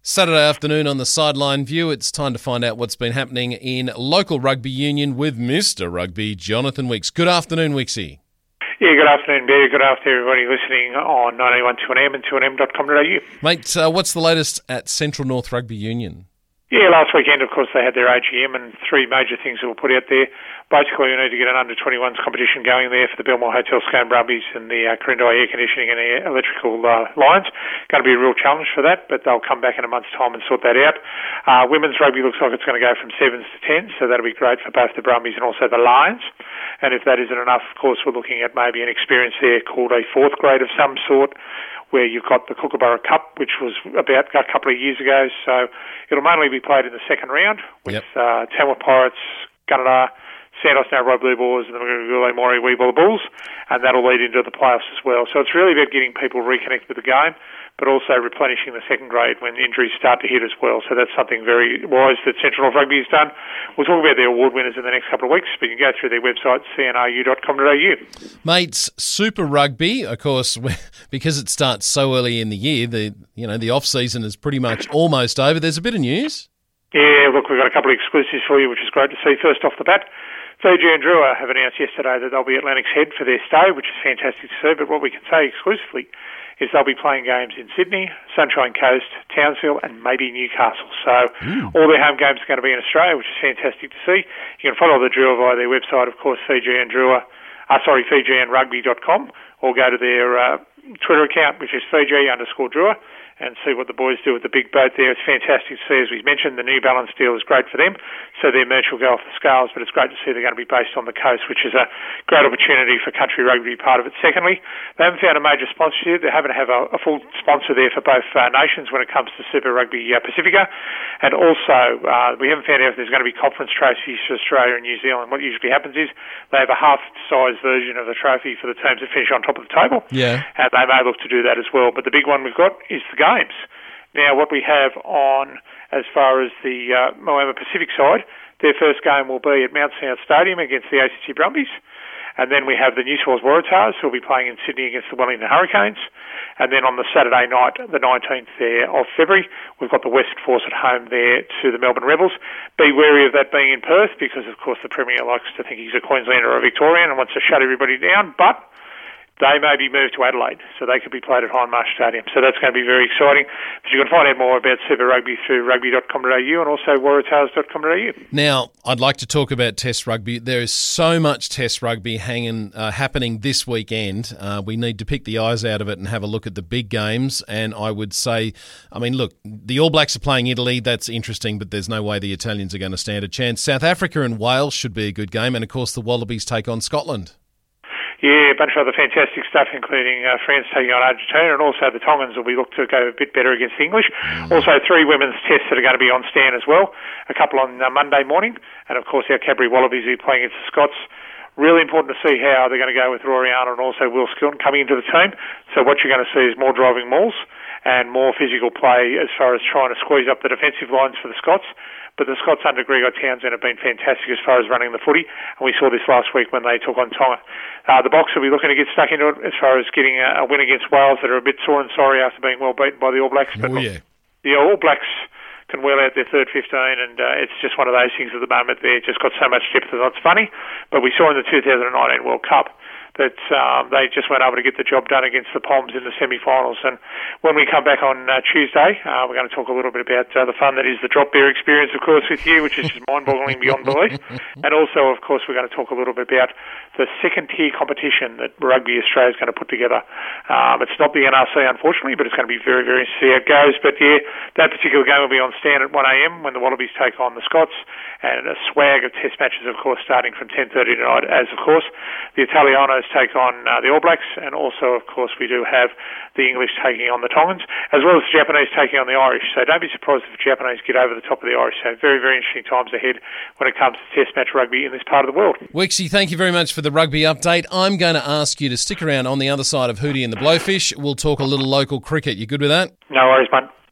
Saturday afternoon on the Sideline View, it's time to find out what's been happening in local rugby union with Mr. Rugby, Jonathan Wicks. Good afternoon, Wicksy. Yeah, good afternoon, Bear. Good afternoon, everybody listening on 981 2NM and 2nm.com.au. Mate, what's the latest at Central North Rugby Union? Yeah, last weekend, of course, they had their AGM and three major things that were put out there. Basically, we need to get an under-21s competition going there for the Belmore Hotel Scone Brumbies and the Corindai air conditioning and air electrical lines. Going to be a real challenge for that, but they'll come back in a month's time and sort that out. Women's rugby looks like it's going to go from 7s to 10s, so that'll be great for both the Brumbies and also the Lions. And if that isn't enough, of course, we're looking at maybe an experience there called a fourth grade of some sort, where you've got the Kookaburra Cup, which was about a couple of years ago. So it'll mainly be played in the second round with Tamworth Pirates, Gunnedah, Santos Narrabri Blue Boars and the Magugule Mori Weebulla Bulls, and that'll lead into the playoffs as well. So it's really about getting people reconnected with the game, but also replenishing the second grade when injuries start to hit as well. So that's something very wise that Central North Rugby has done. We'll talk about their award winners in the next couple of weeks, but you can go through their website, cnru.com.au. Mates, Super Rugby, of course, because it starts so early in the year, the off-season is pretty much almost over. There's a bit of news. Yeah, look, we've got a couple of exclusives for you, which is great to see. First off the bat, Fiji and Drua have announced yesterday that they'll be at Lennox Head for their stay, which is fantastic to see. But what we can say exclusively is they'll be playing games in Sydney, Sunshine Coast, Townsville and maybe Newcastle. So all their home games are going to be in Australia, which is fantastic to see. You can follow the Drua via their website, of course, fijiandrugby.com, or go to their Twitter account, which is Fiji_Drua, and see what the boys do with the big boat there. It's fantastic to see. As we mentioned, the New Balance deal is great for them, so their merch will go off the scales, but it's great to see they're going to be based on the coast, which is a great opportunity for country rugby to be part of it. Secondly, they haven't found a major sponsor yet. They haven't have a full sponsor there for both nations when it comes to Super Rugby Pacifica, and also we haven't found out if there's going to be conference trophies for Australia and New Zealand. What usually happens is they have a half-size version of the trophy for the teams that finish on top of the table, and they may look to do that as well. But the big one we've got is the games. Now, what we have on as far as the Moama Pacific side, their first game will be at Mount South Stadium against the ACT Brumbies. And then we have the New South Wales Waratahs, who will be playing in Sydney against the Wellington Hurricanes. And then on the Saturday night, the 19th there of February, we've got the West Force at home there to the Melbourne Rebels. Be wary of that being in Perth because, of course, the Premier likes to think he's a Queenslander or a Victorian and wants to shut everybody down. But they may be moved to Adelaide, so they could be played at Hindmarsh Stadium. So that's going to be very exciting. But you can find out more about Super Rugby through rugby.com.au and also waratahs.com.au. Now, I'd like to talk about Test Rugby. There is so much Test Rugby happening this weekend. We need to pick the eyes out of it and have a look at the big games. And I would say, look, the All Blacks are playing Italy. That's interesting, but there's no way the Italians are going to stand a chance. South Africa and Wales should be a good game. And, of course, the Wallabies take on Scotland. Yeah, a bunch of other fantastic stuff, including France taking on Argentina, and also the Tongans will be looked to go a bit better against the English. Also, three women's tests that are going to be on stand as well, a couple on Monday morning, and of course our Cadbury Wallabies will be playing against the Scots. Really important to see how they're going to go with Rory Arnold and also Will Skilton coming into the team. So what you're going to see is more driving mauls and more physical play as far as trying to squeeze up the defensive lines for the Scots. But the Scots under Gregor Townsend have been fantastic as far as running the footy, and we saw this last week when they took on Tonga. The Box will be looking to get stuck into it as far as getting a win against Wales that are a bit sore and sorry after being well beaten by the All Blacks. But the All Blacks can wheel out their third 15, and it's just one of those things at the moment. They've just got so much depth that it's funny. But we saw in the 2019 World Cup that they just weren't able to get the job done against the Poms in the semi-finals. And when we come back on Tuesday, we're going to talk a little bit about the fun that is the drop beer experience, of course, with you, which is just mind-boggling beyond belief. And also, of course, we're going to talk a little bit about the second-tier competition that Rugby Australia is going to put together. It's not the NRC, unfortunately, but it's going to be very, very interesting how it goes. But, yeah, that particular game will be on stand at 1am when the Wallabies take on the Scots, and a swag of test matches, of course, starting from 10:30 tonight, as, of course, the Italianos take on the All Blacks, and also, of course, we do have the English taking on the Tongans, as well as the Japanese taking on the Irish. So don't be surprised if the Japanese get over the top of the Irish. So very, very interesting times ahead when it comes to test match rugby in this part of the world. Wixie, thank you very much for the rugby update. I'm going to ask you to stick around on the other side of Hootie and the Blowfish. We'll talk a little local cricket. You good with that? No worries, mate.